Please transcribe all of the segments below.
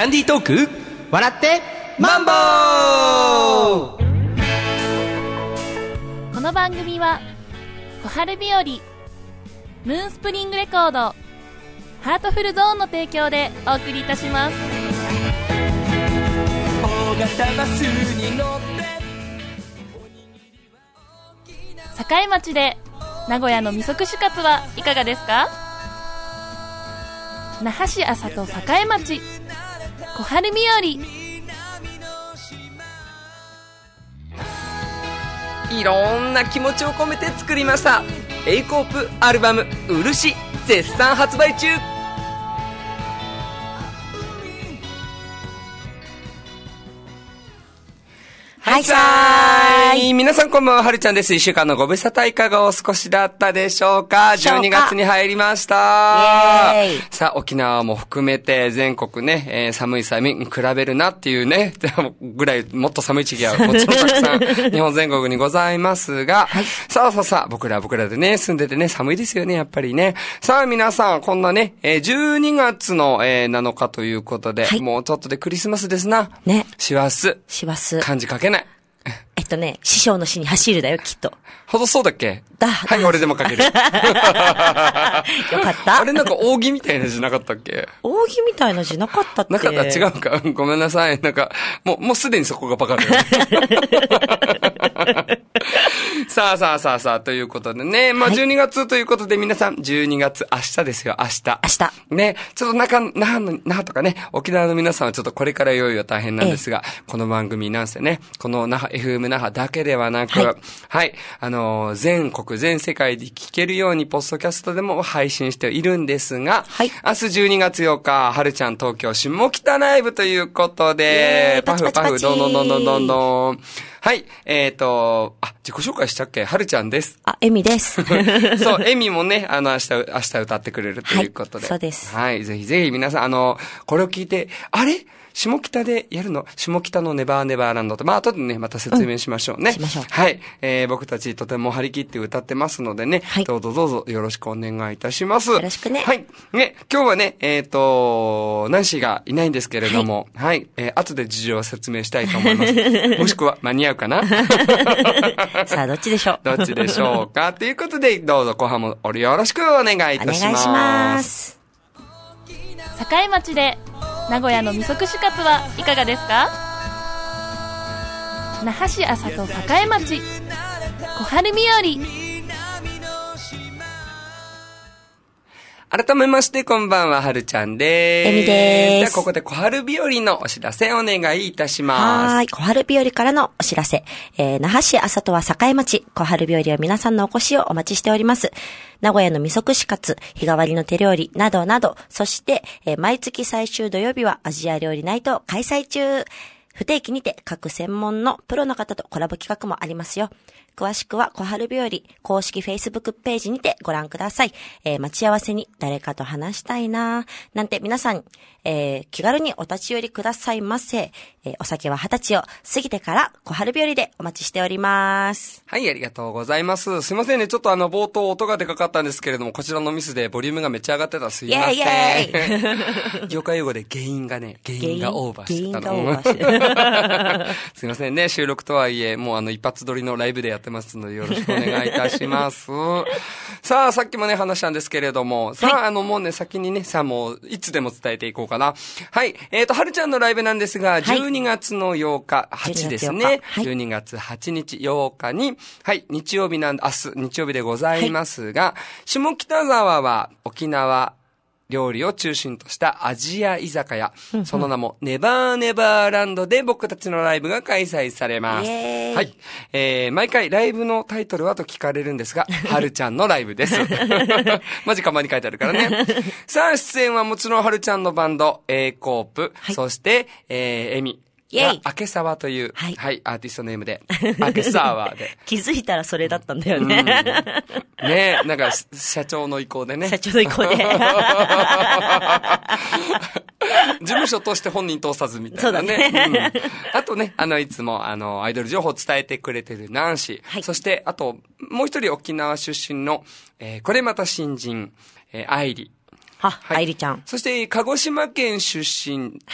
ンディートーク笑ってマンボウ。 この番組は小春日和、ムーンスプリングレコード、ハートフルゾーンの提供でお送りいたします。 大型バスに乗って境町で名古屋の味噌串カツはいかがですか？那覇市安里境町小春日和。 いろんな気持ちを込めて作りました A コープアルバム漆、絶賛発売中。はいさーい、皆さんこんばんは、はるちゃんです。一週間のご無沙汰いかがお過ごしだったでしょうか。12月に入りました。さあ、沖縄も含めて全国ね、寒い比べるなっていうね、ぐらいもっと寒い地域はもちろんたくさん日本全国にございますが、はい、さあ、僕らでね、住んでてね、寒いですよね、やっぱりね。さあ、皆さん、こんなね、12月の、7日ということで、はい、もうちょっとでクリスマスですな。ね。師走。漢字書けない。 師匠の死に走るだよ、きっと。 ほどそうだっけ？はい、俺でも書ける。よかった。 あれなんか扇みたいな字なかったっけ？ 扇みたいな字なかったって。 なかった、違うか。ごめんなさい。なんか、もうすでにそこがバカだよ。さあ、ということでね。まあ、12月ということで皆さん、12月明日ですよ、明日。ね、ちょっと那覇とかね、沖縄の皆さんはちょっとこれからいよいよ大変なんですが、この番組なんせね、この那覇、FM 那覇だけではなく、はい、全国、全世界で聞けるように、ポッドキャストでも配信しているんですが、はい、明日12月8日、はるちゃん東京下北ライブということで、パフ、どん。はい、自己紹介したっけ？はるちゃんです。 エミです。 そう、エミもね、明日歌ってくれるということで。 はい、そうです。 はい、ぜひ皆さん、これを聞いて、あれ？下北でやるの？下北のネバーネバーランドと、まあ、後でね、また説明しましょうね。 しましょう。 はい。僕たちとても張り切って歌ってますのでね、はい、どうぞよろしくお願いいたします。 よろしくね。 はい。ね、今日はね、ナンシーがいないんですけれども、はい。後で事情を説明したいと思います。もしくは間に合うかな？ さあ、どっちでしょう？ どっちでしょうか？ということで、どうぞ後半もよろしくお願いいたします。 お願いします。 境町で名古屋の味噌串カツはいかがですか？那覇市安里境町小春日和。 改めましてこんばんは、はるちゃんでーす。 エミでーす。 ではここで小春日和のお知らせお願いいたします。 はい、小春日和からのお知らせ。那覇市安里は境町、小春日和は皆さんのお越しをお待ちしております。名古屋の味噌串カツ、日替わりの手料理などなど、そして、毎月最終土曜日はアジア料理ナイトを開催中。不定期にて各専門のプロの方とコラボ企画もありますよ。詳しくは小春日和公式 Facebook ページにてご覧ください。待ち合わせに誰かと話したいななんて皆さん、気軽にお立ち寄りくださいませ。お酒は20歳を過ぎてから小春日和でお待ちしております。 はい、ありがとうございます。すいませんね、ちょっと冒頭音がでかかったんですけれども、こちらのミスでボリュームがめっちゃ上がってた。すいません。 イェー業界用語で原因がオーバーしてたの。 原因がオーバーしてた。 すいませんね、収録とはいえ、もう一発撮りのライブでやってますのでよろしくお願いいたします。さあ、さっきもね、話したんですけれども、さあ、もうね、先にね、さあもう、いつでも伝えていこうかな。はい、はるちゃんのライブなんですが、12月の8日、8ですね。12月8日、8日に、はい、明日、日曜日でございますが、下北沢は沖縄、料理を中心としたアジア居酒屋、その名もネバーネバーランドで僕たちのライブが開催されます。はい。毎回ライブのタイトルはと聞かれるんですが、はるちゃんのライブです。マジ看板に書いてあるからね。さあ、出演はもちろんはるちゃんのバンド、A コープ、そして、エミ。明沢という、はい、アーティストネームで、明沢で。 気づいたらそれだったんだよね。 ねえ、なんか、社長の意向でね。 社長の意向で。 事務所として本人通さずみたいなね。そうだね。あとね、いつも、アイドル情報を伝えてくれてるナンシー。はい、そして、あと、もう一人沖縄出身の、これまた新人、愛理。 愛理ちゃん。 そして、鹿児島県出身。 はい。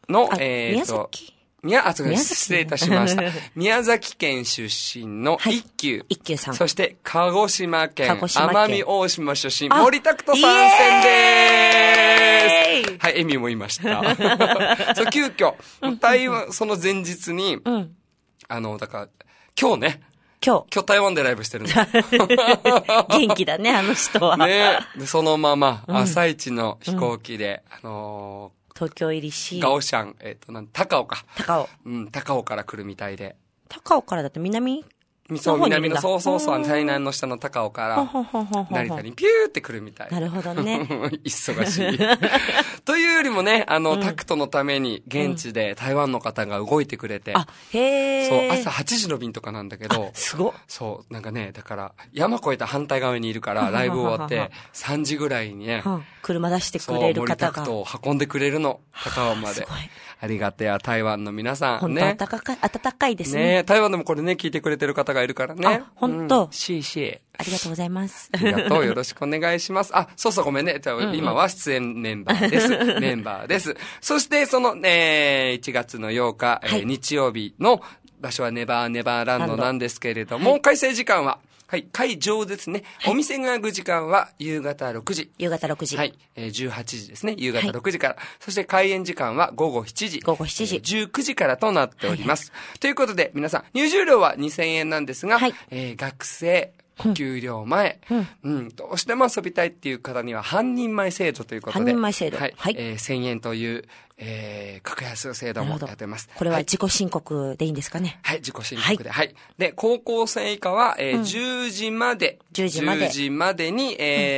の、 宮崎失礼いたしました。宮崎県出身の一休。 一休さん。 そして、鹿児島県奄美大島出身、 あ森拓人参戦でーす。はい、エミもいました。そう、急遽、台湾、その前日に、だから、今日台湾でライブしてるんだ。 元気だね、あの人は。 ね。で、そのまま、朝一の飛行機で、 東京入りし。 ガオシャン、高尾か。 高尾。 高尾から来るみたいで。 高尾からだと南南の、そう、台南の下の高尾から、成田にピューって来るみたい。 なるほどね。 忙しい。というよりもね、タクトのために現地で台湾の方が動いてくれて。 へそう、朝8時の便とかなんだけど。 すごっ。 そう、なんかね、だから、山越えた反対側にいるから、ライブ終わって、3時ぐらいにね、 車出してくれる方が。 そう、森タクトを運んでくれるの、高尾まで。 すごい。 ありがてや台湾の皆さんね。 本当暖かいですね。 台湾でもこれね、聞いてくれてる方がいるからね。 本当。 しー。 ありがとうございます。 ありがとう。よろしくお願いします。そうごめんね。今は出演メンバーです。メンバーです。そして、その、1月の8日、日曜日の場所はネバーネバーランドなんですけれども、開催時間は、会場ですね。お店が開く時間は夕方6時。 夕方6時。 はい。18時ですね。夕方6時から。そして開演時間は午後7時。 午後7時。 19時からとなっております。ということで、皆さん、入場料は2000円なんですが、学生、給料前、どうしても遊びたいっていう方には半人前制度ということで。 半人前制度。 はい。1000円という、格安制度もやってます。 これは自己申告でいいんですかね。 はい、自己申告で。はい。で、高校生以下は、10時まで。10時までに、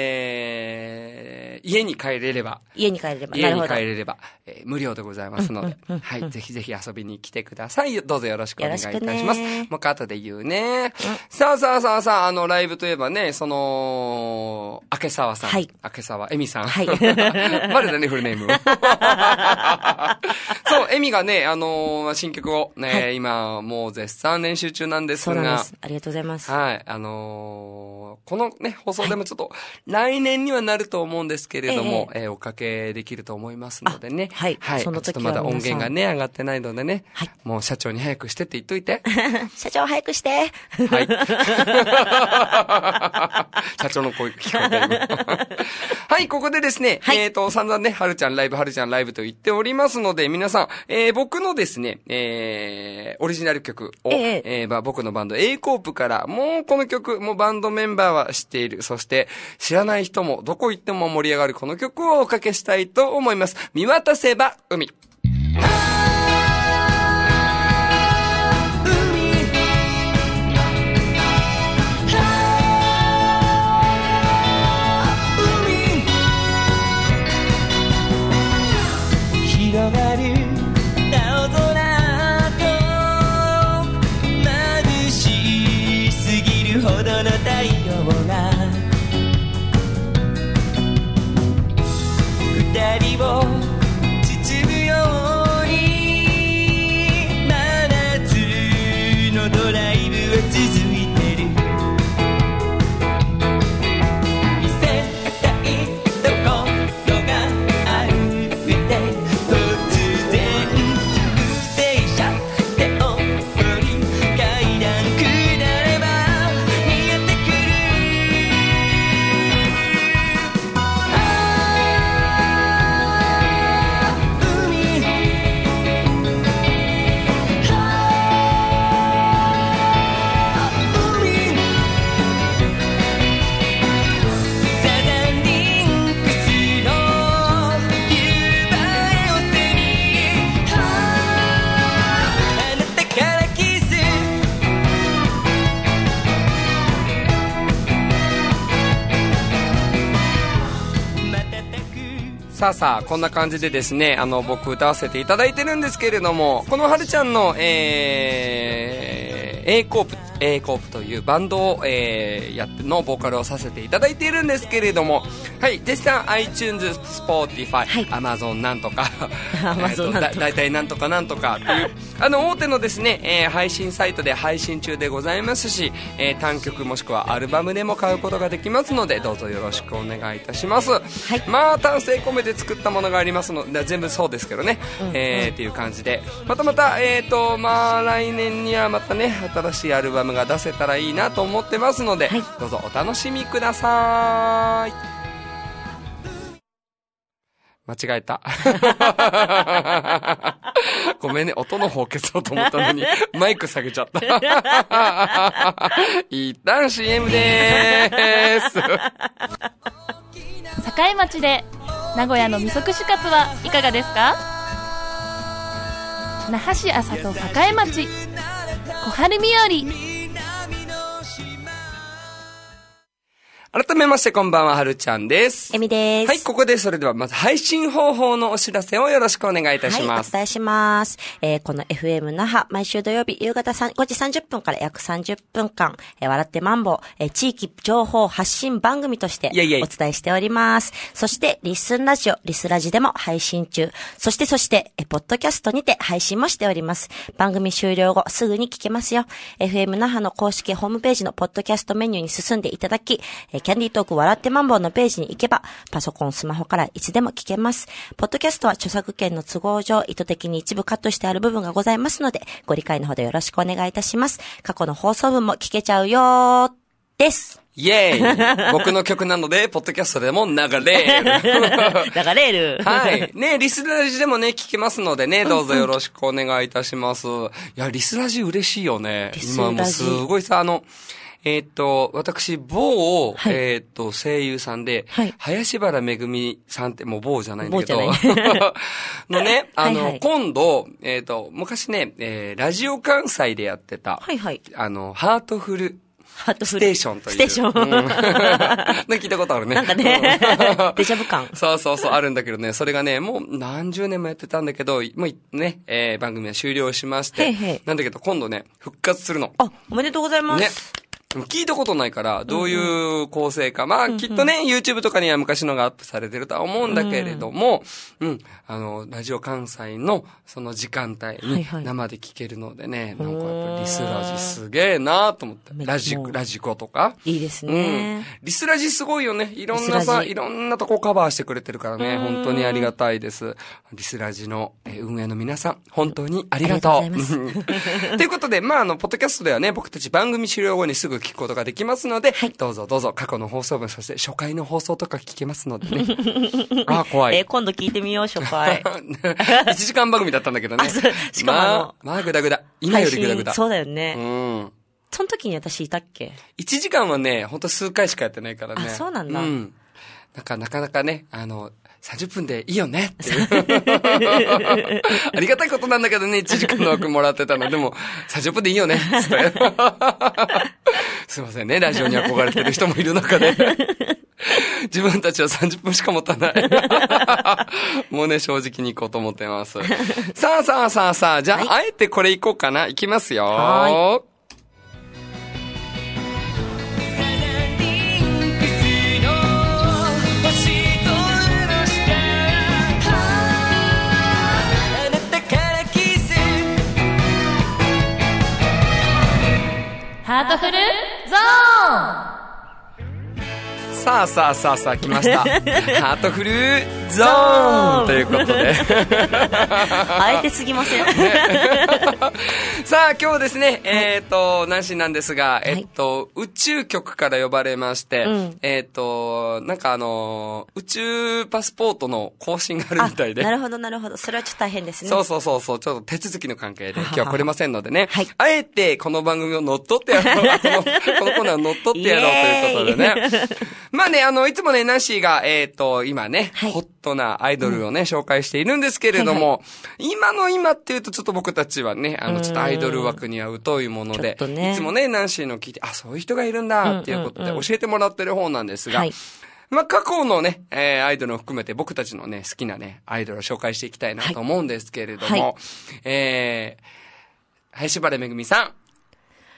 家に帰れれば。無料でございますので。はい。ぜひぜひ遊びに来てください。どうぞよろしくお願いいたします。もう一回後で言うね。さあ、ライブといえばね、明沢さん。はい。明沢恵美さん。はい。バレたね、フルネーム。そう、エミがね、新曲をね、今、もう絶賛練習中なんですが。 そうなんです。ありがとうございます。 はい。このね、放送でもちょっと、来年にはなると思うんですけれども、おかけできると思いますのでね。 はい。はい。 その時はちょっとまだ音源がね、上がってないのでね。はい。もう社長に早くしてって言っといて。 社長早くして。 はい。社長の声聞こえて今。はい、ここでですね、散々ね、はるちゃんライブと言っておりますので、皆さん、僕のですね、オリジナル曲を、僕のバンド A コープから、もうこの曲、もうバンドメンバーは知っている。そして、知らない人も、どこ行っても盛り上がるこの曲をおかけしたいと思います。見渡せば海。 広がる青空と眩しすぎるほどの太陽が二人を包むように真夏のドライブは続いてる。見せたいところがあるってさあ、こんな感じでですね、僕歌わせていただいてるんですけれども、このはるちゃんの、A A コープというバンドを、のボーカルをさせていただいているんですけれども、はい、絶賛 iTunes、Spotify、Amazon なんとか、だいたいなんとかなんとかという、大手のですね、配信サイトで配信中でございますし、単曲もしくはアルバムでも買うことができますので、どうぞよろしくお願いいたします。はい、まあ、丹精込めて作ったものがありますので、全部そうですけどね、っていう感じで、また、まあ、来年にはまたね、新しいアルバムが出せたらいいなと思ってますので、どうぞお楽しみください。間違えた。ごめんね、音の方消そうと思ったのに、マイク下げちゃった。一旦 CM でーす。 境町で名古屋の味噌串カツはいかがですか？那覇市安里境町小春日和。 改めましてこんばんは、はるちゃんです。 えみです。 はい、ここでそれではまず配信方法のお知らせをよろしくお願いいたします。 はい、お伝えします。この FM 那覇、毎週土曜日夕方5時30分から約30分間、笑ってマンボウ、地域情報発信番組としてお伝えしております。そして、リスラジでも配信中。そして、ポッドキャストにて配信もしております。番組終了後、すぐに聞けますよ。FM 那覇の公式ホームページのポッドキャストメニューに進んでいただき、キャンディートーク笑ってマンボウのページに行けば、パソコン、スマホからいつでも聞けます。ポッドキャストは著作権の都合上、意図的に一部カットしてある部分がございますので、ご理解のほどよろしくお願いいたします。過去の放送分も聞けちゃうよーです。 イエーイ僕の曲なので、ポッドキャストでも流れる。 流れる。 はい。ね、リスラジでもね、聞けますのでね、どうぞよろしくお願いいたします。いや、リスラジ嬉しいよね。今もうすごいさ、私、某、声優さんで、林原めぐみさんってもう某じゃないんだけど、のね、今度、昔ね、ラジオ関西でやってた、ハートフル、ステーションという。 ステーション。 聞いたことあるね。 なんかね、デジャブ感。 そう、あるんだけどね、それがね、もう何十年もやってたんだけど、もうね、番組は終了しまして、なんだけど今度ね、復活するの。 あ、おめでとうございます。 ね。聞いたことないから、どういう構成か。まあ、きっとね、YouTube とかには昔のがアップされてるとは思うんだけれども、ラジオ関西のその時間帯に生で聞けるのでね、なんかやっぱリスラジすげえなと思って。ラジコとか。 いいですね。 リスラジすごいよね。いろんなとこカバーしてくれてるからね、本当にありがたいです。リスラジの運営の皆さん、本当にありがとう。ということで、まあ、ポッドキャストではね、僕たち番組終了後にすぐ聞くことができますので、どうぞ過去の放送分、そして初回の放送とか聞けますのでね。あ、怖い。 今度聞いてみよう、初回。 1時間番組だったんだけどね。 しかもまあ、グダグダ。今よりグダグダ。 そうだよね。その時に私いたっけ？ 1 時間はね、ほんと数回しかやってないからね。 あ、そうなんだ。 なかなかね、30分でいいよねっていう。ありがたいことなんだけどね、1時間の枠もらってたの。でも、30分でいいよねって。すいませんね、ラジオに憧れてる人もいる中で。自分たちは30分しか持たない。もうね、正直に行こうと思ってます。さあ、じゃあ、あえてこれ行こうかな。行きますよ。 ハートフルゾーン。 さあ、来ました。ハートフルゾーンということで。 あえてすぎません。 さあ、今日ですね、ナンシーなんですが、宇宙局から呼ばれまして、なんか宇宙パスポートの更新があるみたいで。 なるほど。それはちょっと大変ですね。 そう。ちょっと手続きの関係で今日は来れませんのでね。あえてこの番組を乗っ取ってやろう。このコーナーを乗っ取ってやろうということでね。まあね、いつもね、ナンシーが、今ね、ホットなアイドルをね、紹介しているんですけれども、今っていうとちょっと僕たちはね、ちょっとアイドル枠には疎いもので、いつもね、ナンシーの聞いて、あ、そういう人がいるんだ、っていうことで教えてもらってる方なんですが、まあ、過去のね、アイドルを含めて僕たちのね、好きなね、アイドルを紹介していきたいなと思うんですけれども、林原めぐみさん。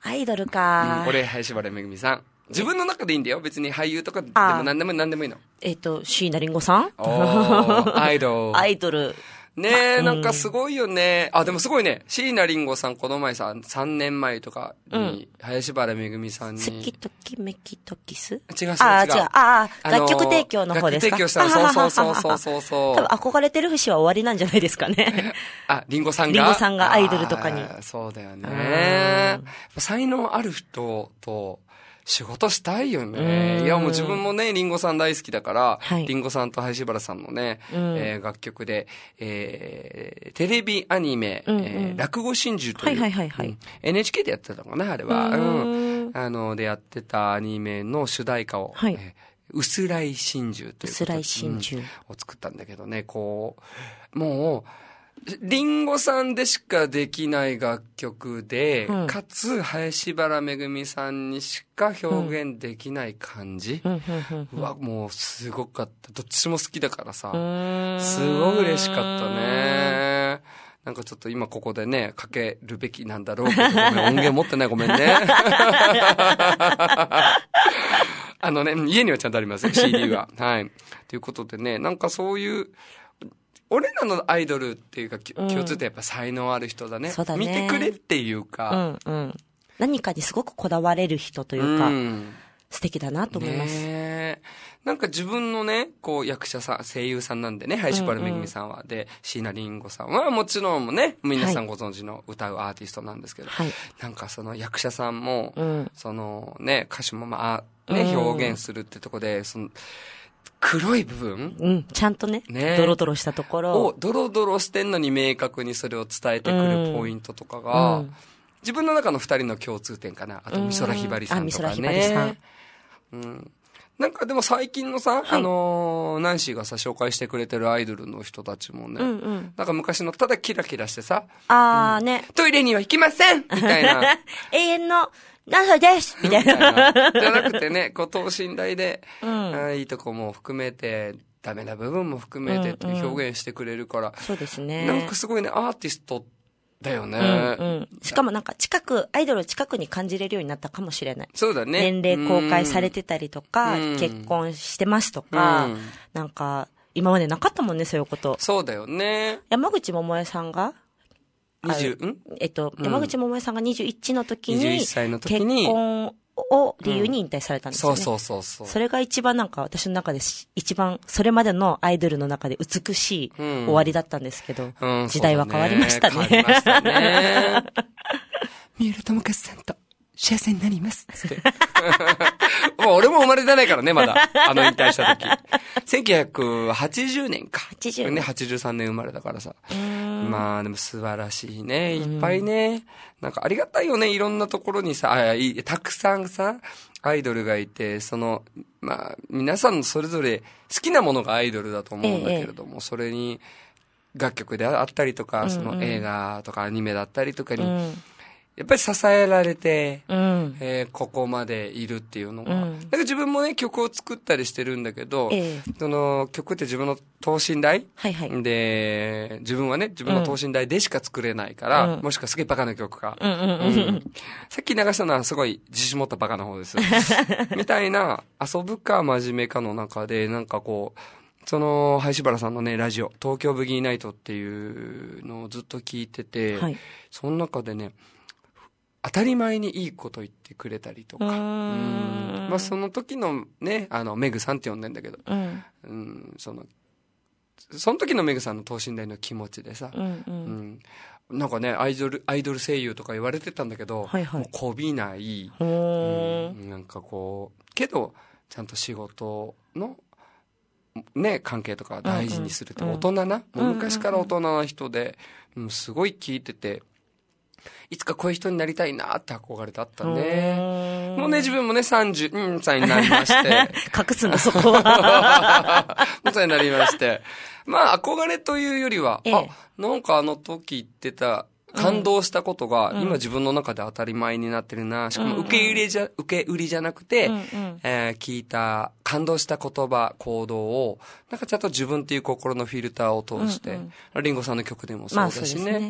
アイドルか。 俺、林原めぐみさん。自分の中でいいんだよ。別に俳優とかでも何でもいいの。 椎名林檎さんアイドル。 アイドル。 ねえ、なんかすごいよね。でもすごいね。椎名林檎さん、この前さ、3年前とかに、林原めぐみさんに。 好きときめきとキス違う。 違う。 楽曲提供の方ですか？ 楽曲提供したの、そう。 多分憧れてる節は終わりなんじゃないですかね。 林檎さんが。 林檎さんがアイドルとかに。 そうだよね。才能ある人と、仕事したいよね。いや、もう自分もね、リンゴさん大好きだから、リンゴさんと林原さんのね、楽曲で、テレビアニメ、落語真珠という、NHK でやってたのかな、あれは。でやってたアニメの主題歌を、うすらい真珠ということで、を作ったんだけどね、こう、もう、リンゴさんでしかできない楽曲で、かつ、林原めぐみさんにしか表現できない感じは、もうすごかった。どっちも好きだからさ、すごい嬉しかったね。なんかちょっと今ここでね、かけるべきなんだろうけど、音源持ってない、ごめんね。家にはちゃんとありますよ、CD は。はい。ということでね、なんかそういう、俺らのアイドルっていうか、共通点やっぱ才能ある人だね。 そうだね。 見てくれっていうか。 何かにすごくこだわれる人というか、素敵だなと思います。 なんか自分のね、こう役者さん、声優さんなんでね、林原めぐみさんは。で、椎名林檎さんはもちろんもね、皆さんご存知の歌うアーティストなんですけど、なんかその役者さんも、そのね、歌手も表現するってとこで、その、黒い部分ちゃんとね、ドロドロしたところを、ドロドロしてんのに明確にそれを伝えてくるポイントとかが、自分の中の二人の共通点かな。あと、美空ひばりさんとかね。美空ひばりさん。なんかでも最近のさ、ナンシーがさ、紹介してくれてるアイドルの人たちもね、なんか昔のただキラキラしてさ、トイレには行きませんみたいな。 永遠の、謎ですみたいな。 じゃなくてね、こう、等身大で、いいとこも含めて、ダメな部分も含めてって表現してくれるから。 そうですね。 なんかすごいね、アーティストだよね。 しかもなんかアイドルを近くに感じれるようになったかもしれない。 そうだね。 年齢公開されてたりとか、結婚してますとか、なんか、今までなかったもんね、そういうこと。 そうだよね。 山口百恵さんが山口百恵さんが21の時に、結婚を理由に引退されたんですよね。 そう。 それが一番なんか私の中で一番それまでのアイドルの中で美しい終わりだったんですけど、時代は変わりましたね。 変わりましたね。三浦友和さんと幸せになります。もう俺も生まれてないからね、まだ。引退した時。1980年か。 80 年。83年生まれだからさ。まあでも素晴らしいね。いっぱいね。なんかありがたいよね。いろんなところにさ、たくさんさ、アイドルがいて、まあ、皆さんそれぞれ好きなものがアイドルだと思うんだけれども、それに楽曲であったりとか、その映画とかアニメだったりとかに、やっぱり支えられて、ここまでいるっていうのが。だから自分もね、曲を作ったりしてるんだけど、その曲って自分の等身大、で、自分はね、自分の等身大でしか作れないから、もしくはすげえバカな曲か。さっき流したのはすごい自信持ったバカな方です。みたいな、遊ぶか真面目かの中で、なんかこう、林原さんのね、ラジオ、東京ブギーナイトっていうのをずっと聞いてて、その中でね、当たり前にいいこと言ってくれたりとか。まあその時のね、メグさんって呼んでんだけど、その時のメグさんの等身大の気持ちでさ、なんかね、アイドル声優とか言われてたんだけど、もうこびない、なんかこう、けど、ちゃんと仕事の、ね、関係とか大事にするって大人な、もう昔から大人な人で、すごい聞いてて、いつかこういう人になりたいなって憧れだったね。もうね、自分もね、30歳になりまして。 隠すの、そこは。 30歳になりまして。まあ、憧れというよりは、なんか時言ってた、感動したことが、今自分の中で当たり前になってるな。しかも受け売りじゃなくて、聞いた、感動した言葉、行動を、なんかちゃんと自分っていう心のフィルターを通して、リンゴさんの曲でもそうだしね。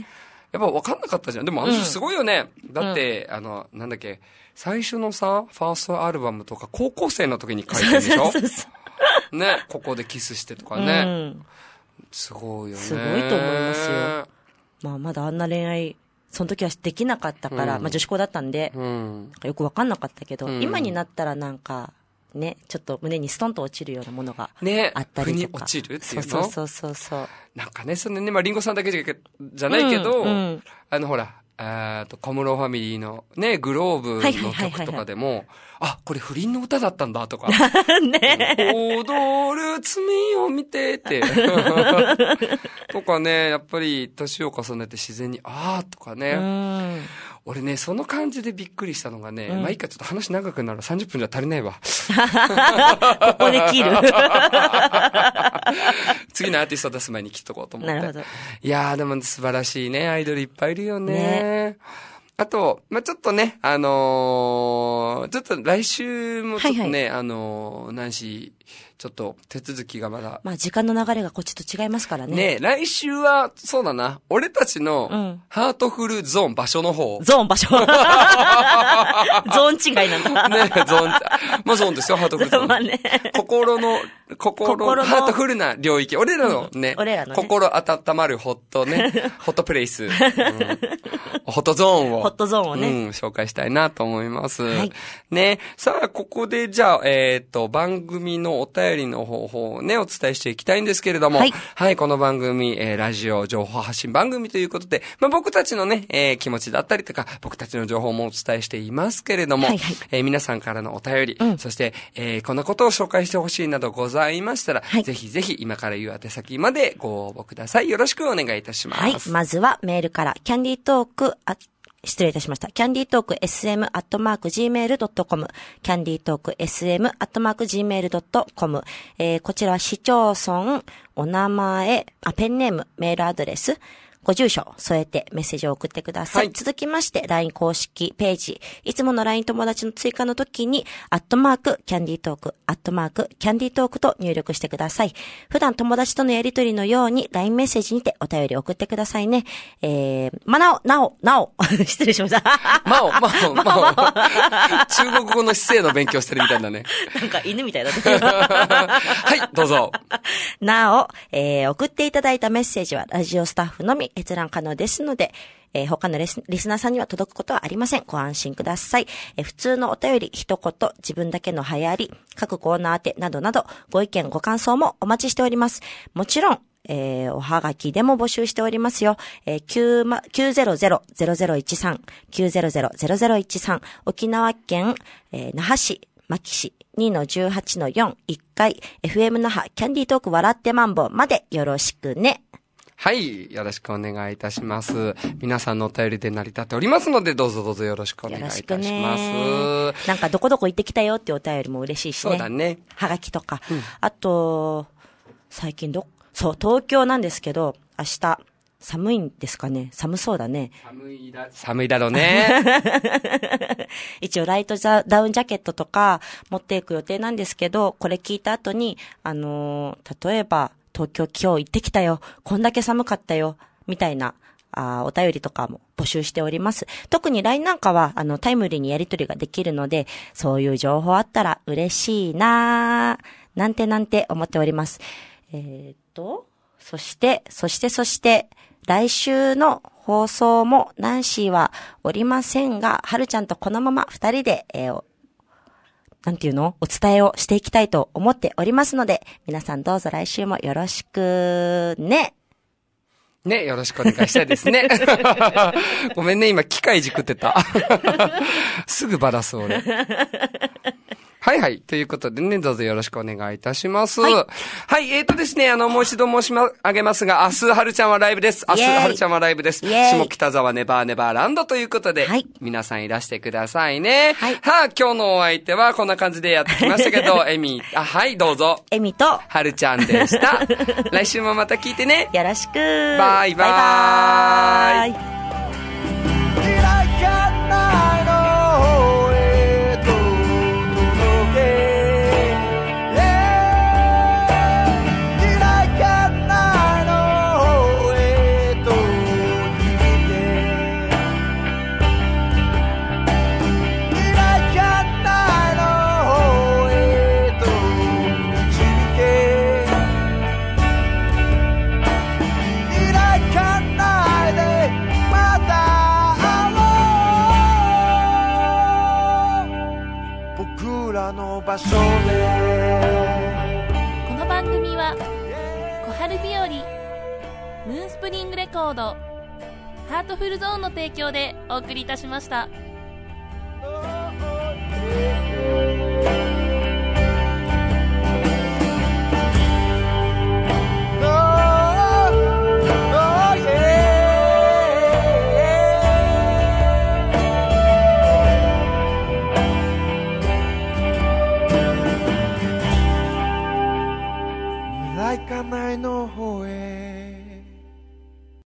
やっぱ分かんなかったじゃん。でもあの人すごいよね。だって、なんだっけ、最初のさ、ファーストアルバムとか高校生の時に書いてるでしょね、ここでキスしてとかね。すごいよね。 すごいと思いますよ。まあまだあんな恋愛、その時はできなかったから、まあ女子校だったんで、なんかよく分かんなかったけど、今になったらなんか、ね、ちょっと胸にストンと落ちるようなものがあったりとか。ね、腑に落ちるっていうの？ そう。なんかね、そのね、まあリンゴさんだけじゃないけど、ほら、小室ファミリーのね、グローブの曲とかでも、あ、これ不倫の歌だったんだとか。ね踊る罪を見てって。とかね、やっぱり年を重ねて自然に、あーとかね。俺ね、その感じでびっくりしたのがね、まあいいか、ちょっと話長くなる30分じゃ足りないわ。 ここで切る。 次のアーティスト出す前に切っとこうと思って。 なるほど。 いやーでも素晴らしいね、アイドルいっぱいいるよね。あと、まあ、ちょっとね、ちょっと来週もちょっとね、ナンシー、ちょっと手続きがまだ。 まあ時間の流れがこっちと違いますからね。 ね、来週は、そうだな、俺たちの、ハートフルゾーン場所の方。 ゾーン場所。ゾーン違いなんだ。 ね、ゾーン、まあゾーンですよ、ハートフルゾーン。 まあね。 心の、ハートフルな領域。俺らのね、心温まるホットね、ホットプレイス。ホットゾーンを。 ホットゾーンをね。 紹介したいなと思います。はい。ね。さあ、ここでじゃあ、番組のお便りの方法をね、お伝えしていきたいんですけれども。はい。はい、この番組、ラジオ情報発信番組ということで、まあ、僕たちのね、気持ちだったりとか、僕たちの情報もお伝えしていますけれども、はいはい。皆さんからのお便り、そして、こんなことを紹介してほしいなどございましたら、はい、ぜひぜひ今から言う宛先までご応募ください。よろしくお願いいたします。 はい。まずはメールから、キャンディートーク、失礼いたしました。キャンディートーク sm@gmail.com キャンディートーク sm@gmail.com こちらは市町村、お名前、ペンネーム、メールアドレス、ご住所添えてメッセージを送ってください。はい、続きまして LINE 公式ページ、いつもの LINE 友達の追加の時にキャンディートークキャンディートークと入力してください。普段友達とのやりとりのように LINE メッセージにてお便り送ってくださいね。なお失礼しました。 まお中国語の姿勢の勉強してるみたいだね。 なんか犬みたいだった。 はい、どうぞ。 なお、送っていただいたメッセージはラジオスタッフのみ閲覧可能ですので、他のリスナーさんには届くことはありません。ご安心ください。普通のお便り、一言、自分だけの流行り、各コーナー宛てなどなど、ご意見、ご感想もお待ちしております。もちろん、おはがきでも募集しておりますよ。900-0013、900-0013、沖縄県、那覇市、牧市、2-18-4、1階、FM 那覇、キャンディートーク笑ってマンボウまでよろしくね。 はい。よろしくお願いいたします。皆さんのお便りで成り立っておりますので、どうぞよろしくお願いいたします。 なんかどこどこ行ってきたよってお便りも嬉しいしね。 そうだね。 はがきとか。あと、最近東京なんですけど、明日、寒いんですかね？寒そうだね。 寒いだろうね。 一応ライトダウンジャケットとか持っていく予定なんですけど、これ聞いた後に、例えば、東京今日行ってきたよ。こんだけ寒かったよ。みたいな、お便りとかも募集しております。特に LINE なんかは、タイムリーにやり取りができるので、そういう情報あったら嬉しいなぁ、なんて思っております。そして、来週の放送もナンシーはおりませんが、はるちゃんとこのまま二人で、お伝えをしていきたいと思っておりますので、皆さんどうぞ来週もよろしくね。 ね、よろしくお願いしたいですね。ごめんね、今機械いじくってた。すぐバラす俺。はいはい。ということでね、どうぞよろしくお願いいたします。はい。ですね、もう一度申し上げますが、明日、はるちゃんはライブです。明日、はるちゃんはライブです。下北沢ネバーネバーランドということで、はい、皆さんいらしてくださいね。はい。今日のお相手はこんな感じでやってきましたけど、はい、どうぞ。 エミと、 はるちゃんでした。来週もまた聞いてね。 よろしく。 バイバイ。 場所でこの番組は小春日和ムーンスプリングレコードハートフルゾーンの提供でお送りいたしました。